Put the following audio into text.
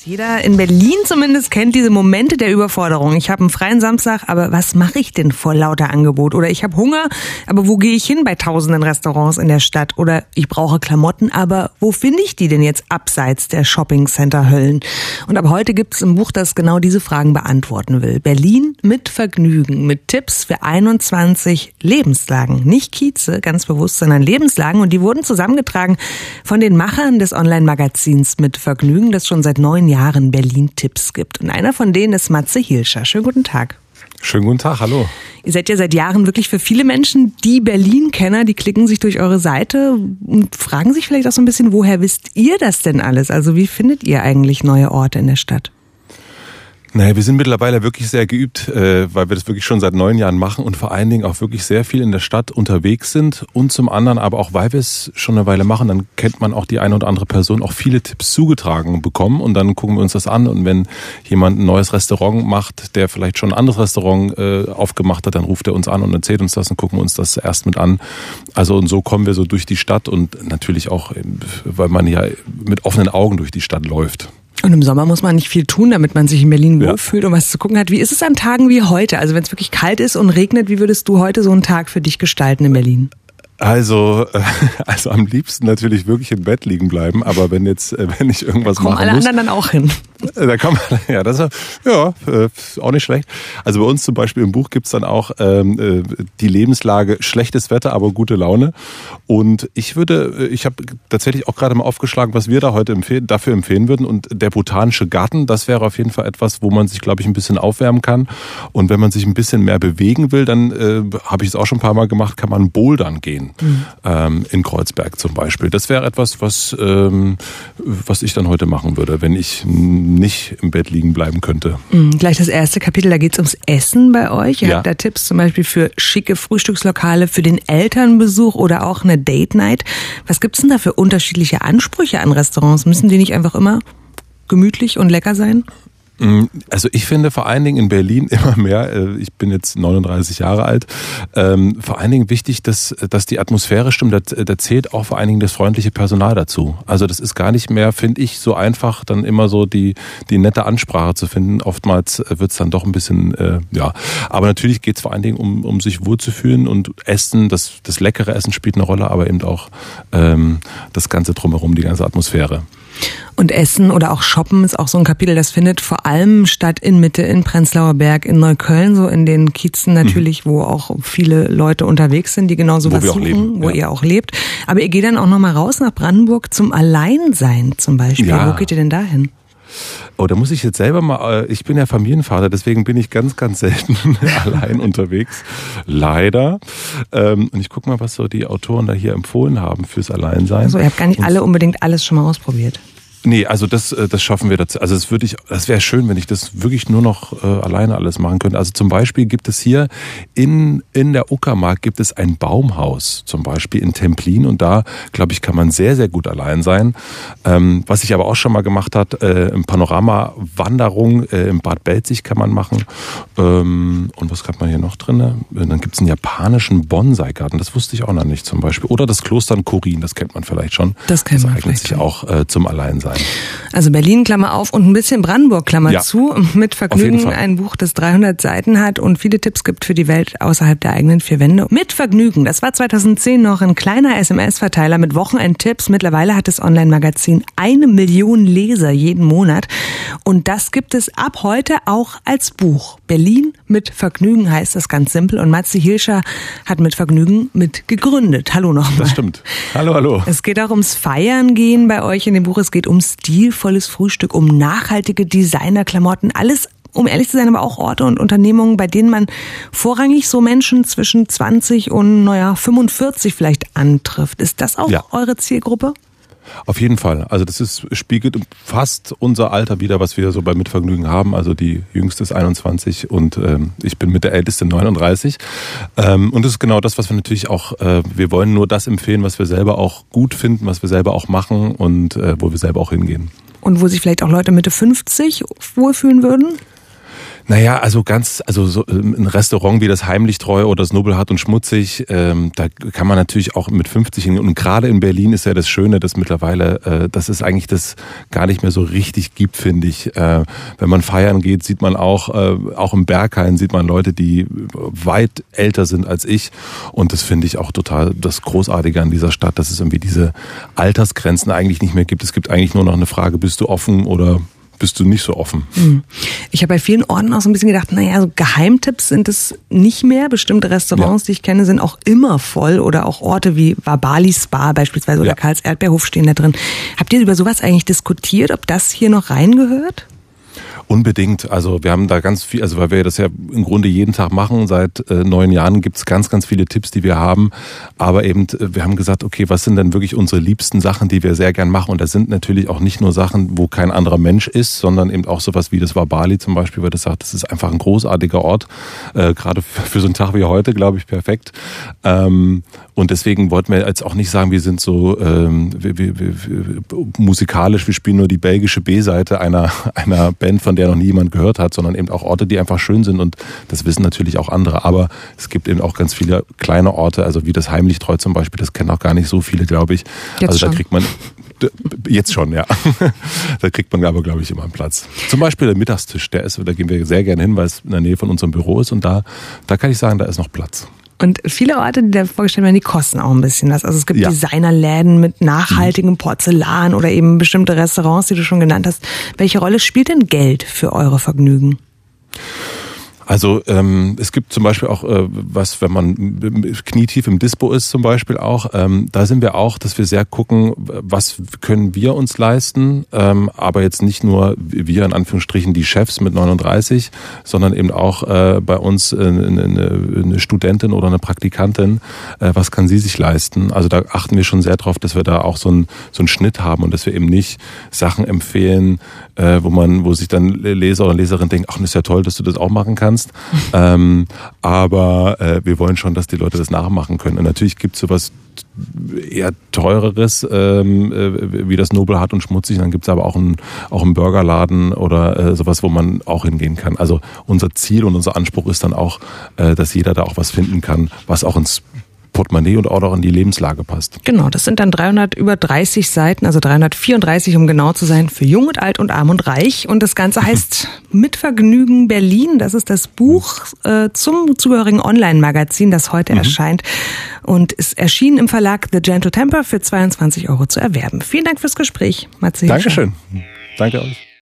Jeder in Berlin zumindest kennt diese Momente der Überforderung. Ich habe einen freien Samstag, aber was mache ich denn vor lauter Angebot? Oder ich habe Hunger, aber wo gehe ich hin bei tausenden Restaurants in der Stadt? Oder ich brauche Klamotten, aber wo finde ich die denn jetzt abseits der Shopping-Center-Höllen? Und ab heute gibt es ein Buch, das genau diese Fragen beantworten will. Berlin mit Vergnügen, mit Tipps für 21 Lebenslagen. Nicht Kieze, ganz bewusst, sondern Lebenslagen. Und die wurden zusammengetragen von den Machern des Online-Magazins mit Vergnügen, das schon seit 9 Jahren Berlin-Tipps gibt. Und einer von denen ist Matze Hilscher. Schönen guten Tag. Schönen guten Tag, hallo. Ihr seid ja seit Jahren wirklich für viele Menschen die Berlin-Kenner, die klicken sich durch eure Seite und fragen sich vielleicht auch so ein bisschen, woher wisst ihr das denn alles? Also wie findet ihr eigentlich neue Orte in der Stadt? Naja, wir sind mittlerweile wirklich sehr geübt, weil wir das wirklich schon seit 9 Jahren machen und vor allen Dingen auch wirklich sehr viel in der Stadt unterwegs sind und zum anderen aber auch, weil wir es schon eine Weile machen, dann kennt man auch die eine oder andere Person, auch viele Tipps zugetragen bekommen und dann gucken wir uns das an und wenn jemand ein neues Restaurant macht, der vielleicht schon ein anderes Restaurant aufgemacht hat, dann ruft er uns an und erzählt uns das und gucken wir uns das erst mit an. Also und so kommen wir so durch die Stadt und natürlich auch, weil man ja mit offenen Augen durch die Stadt läuft. Und im Sommer muss man nicht viel tun, damit man sich in Berlin wohlfühlt und was zu gucken hat. Wie ist es an Tagen wie heute? Also wenn es wirklich kalt ist und regnet, wie würdest du heute so einen Tag für dich gestalten in Berlin? Also am liebsten natürlich wirklich im Bett liegen bleiben, aber wenn ich irgendwas machen muss. Kommen alle anderen dann auch hin? Da kann man, ja, das ist auch nicht schlecht. Also bei uns zum Beispiel im Buch gibt's dann auch die Lebenslage schlechtes Wetter, aber gute Laune. Und ich habe tatsächlich auch gerade mal aufgeschlagen, was wir da heute dafür empfehlen würden. Und der botanische Garten, das wäre auf jeden Fall etwas, wo man sich, glaube ich, ein bisschen aufwärmen kann. Und wenn man sich ein bisschen mehr bewegen will, dann habe ich es auch schon ein paar Mal gemacht, kann man bouldern gehen. In Kreuzberg zum Beispiel. Das wäre etwas, was ich dann heute machen würde, wenn ich nicht im Bett liegen bleiben könnte. Gleich das erste Kapitel, da geht es ums Essen bei euch. Ihr habt da Tipps zum Beispiel für schicke Frühstückslokale, für den Elternbesuch oder auch eine Date-Night. Was gibt's denn da für unterschiedliche Ansprüche an Restaurants? Müssen die nicht einfach immer gemütlich und lecker sein? Also ich finde vor allen Dingen in Berlin immer mehr, ich bin jetzt 39 Jahre alt, vor allen Dingen wichtig, dass die Atmosphäre stimmt, da zählt auch vor allen Dingen das freundliche Personal dazu. Also das ist gar nicht mehr, finde ich, so einfach, dann immer so die nette Ansprache zu finden. Oftmals wird es dann doch ein bisschen, aber natürlich geht es vor allen Dingen um sich wohlzufühlen und Essen, das leckere Essen spielt eine Rolle, aber eben auch das Ganze drumherum, die ganze Atmosphäre. Und Essen oder auch Shoppen ist auch so ein Kapitel, das findet vor allem statt in Mitte, in Prenzlauer Berg, in Neukölln, so in den Kiezen natürlich, wo auch viele Leute unterwegs sind, die genau sowas suchen, wo ihr auch lebt. Aber ihr geht dann auch nochmal raus nach Brandenburg zum Alleinsein zum Beispiel. Ja. Wo geht ihr denn da hin? Oh, da muss ich jetzt selber mal, ich bin ja Familienvater, deswegen bin ich ganz, ganz selten allein unterwegs. Leider. Und ich gucke mal, was so die Autoren da hier empfohlen haben fürs Alleinsein. Also ihr habt gar nicht alle unbedingt alles schon mal ausprobiert. Nee, also das schaffen wir dazu. Also das wäre schön, wenn ich das wirklich nur noch alleine alles machen könnte. Also zum Beispiel gibt es hier in der Uckermark gibt es ein Baumhaus, zum Beispiel in Templin und da, glaube ich, kann man sehr, sehr gut allein sein. Was ich aber auch schon mal gemacht hat, Panorama-Wanderung im Bad Belzig kann man machen. Und was hat man hier noch drin? Dann gibt es einen japanischen Bonsai-Garten, das wusste ich auch noch nicht zum Beispiel. Oder das Kloster in Korin, das kennt man vielleicht schon. Das kennt man vielleicht. Das eignet sich auch zum Alleinsein. Also Berlin, Klammer auf, und ein bisschen Brandenburg, Klammer zu. Mit Vergnügen, ein Buch, das 300 Seiten hat und viele Tipps gibt für die Welt außerhalb der eigenen 4 Wände. Mit Vergnügen, das war 2010 noch ein kleiner SMS-Verteiler mit Wochenendtipps. Mittlerweile hat das Online-Magazin 1 Million Leser jeden Monat. Und das gibt es ab heute auch als Buch. Berlin mit Vergnügen heißt das ganz simpel. Und Matze Hilscher hat mit Vergnügen mit gegründet. Hallo nochmal. Das stimmt. Hallo. Es geht auch ums Feiern gehen bei euch in dem Buch. Es geht um stilvolles Frühstück, um nachhaltige Designerklamotten. Alles, um ehrlich zu sein, aber auch Orte und Unternehmungen, bei denen man vorrangig so Menschen zwischen 20 und 45 vielleicht antrifft. Ist das auch eure Zielgruppe? Auf jeden Fall. Also das spiegelt fast unser Alter wider, was wir so bei Mitvergnügen haben. Also die jüngste ist 21 und ich bin mit der älteste 39. Und das ist genau das, was wir natürlich auch, wir wollen nur das empfehlen, was wir selber auch gut finden, was wir selber auch machen und wo wir selber auch hingehen. Und wo sich vielleicht auch Leute Mitte 50 wohlfühlen würden? Naja, also so ein Restaurant wie das Heimlichtreu oder das Nobelhart und Schmutzig, da kann man natürlich auch mit 50 hingehen. Und gerade in Berlin ist ja das Schöne, dass mittlerweile, dass es eigentlich das gar nicht mehr so richtig gibt, finde ich. Wenn man feiern geht, sieht man auch im Berghain sieht man Leute, die weit älter sind als ich. Und das finde ich auch total das Großartige an dieser Stadt, dass es irgendwie diese Altersgrenzen eigentlich nicht mehr gibt. Es gibt eigentlich nur noch eine Frage, bist du offen oder bist du nicht so offen? Ich habe bei vielen Orten auch so ein bisschen gedacht, naja, so Geheimtipps sind es nicht mehr. Bestimmte Restaurants, die ich kenne, sind auch immer voll oder auch Orte wie Wabali Spa beispielsweise oder Karls Erdbeerhof stehen da drin. Habt ihr über sowas eigentlich diskutiert, ob das hier noch reingehört? Unbedingt. Also wir haben da ganz viel, also weil wir das ja im Grunde jeden Tag machen, seit 9 Jahren gibt's ganz, ganz viele Tipps, die wir haben. Aber eben, wir haben gesagt, okay, was sind denn wirklich unsere liebsten Sachen, die wir sehr gern machen? Und das sind natürlich auch nicht nur Sachen, wo kein anderer Mensch ist, sondern eben auch sowas wie das Wabali zum Beispiel, weil das sagt, das ist einfach ein großartiger Ort. Gerade für so einen Tag wie heute, glaube ich, perfekt. Und deswegen wollten wir jetzt auch nicht sagen, wir sind so wir musikalisch, wir spielen nur die belgische B-Seite einer Band, von der noch nie jemand gehört hat, sondern eben auch Orte, die einfach schön sind und das wissen natürlich auch andere. Aber es gibt eben auch ganz viele kleine Orte, also wie das Heimlichtreu zum Beispiel, das kennen auch gar nicht so viele, glaube ich. Jetzt also da schon. kriegt man jetzt schon, ja. Da kriegt man aber, glaube ich, immer einen Platz. Zum Beispiel der Mittagstisch, da gehen wir sehr gerne hin, weil es in der Nähe von unserem Büro ist und da kann ich sagen, da ist noch Platz. Und viele Orte, die da vorgestellt werden, die kosten auch ein bisschen was. Also es gibt Designerläden mit nachhaltigem Porzellan oder eben bestimmte Restaurants, die du schon genannt hast. Welche Rolle spielt denn Geld für eure Vergnügen? Also es gibt zum Beispiel auch was, wenn man knietief im Dispo ist zum Beispiel auch, da sind wir auch, dass wir sehr gucken, was können wir uns leisten, aber jetzt nicht nur wir in Anführungsstrichen die Chefs mit 39, sondern eben auch bei uns eine Studentin oder eine Praktikantin, was kann sie sich leisten? Also da achten wir schon sehr drauf, dass wir da auch so einen Schnitt haben und dass wir eben nicht Sachen empfehlen, wo sich dann Leser oder Leserin denken, ach, das ist ja toll, dass du das auch machen kannst. Aber wir wollen schon, dass die Leute das nachmachen können. Und natürlich gibt es sowas eher teureres, wie das Nobelhart und Schmutzig. Dann gibt es aber auch einen Burgerladen oder sowas, wo man auch hingehen kann. Also unser Ziel und unser Anspruch ist dann auch, dass jeder da auch was finden kann, was auch ins Portemonnaie und auch in die Lebenslage passt. Genau, das sind dann 330 Seiten, also 334, um genau zu sein, für Jung und Alt und Arm und Reich. Und das Ganze heißt Mit Vergnügen Berlin. Das ist das Buch zum zugehörigen Online-Magazin, das heute erscheint. Und ist erschienen im Verlag The Gentle Temper für 22 € zu erwerben. Vielen Dank fürs Gespräch, Matze Hirscher. Dankeschön. Danke euch.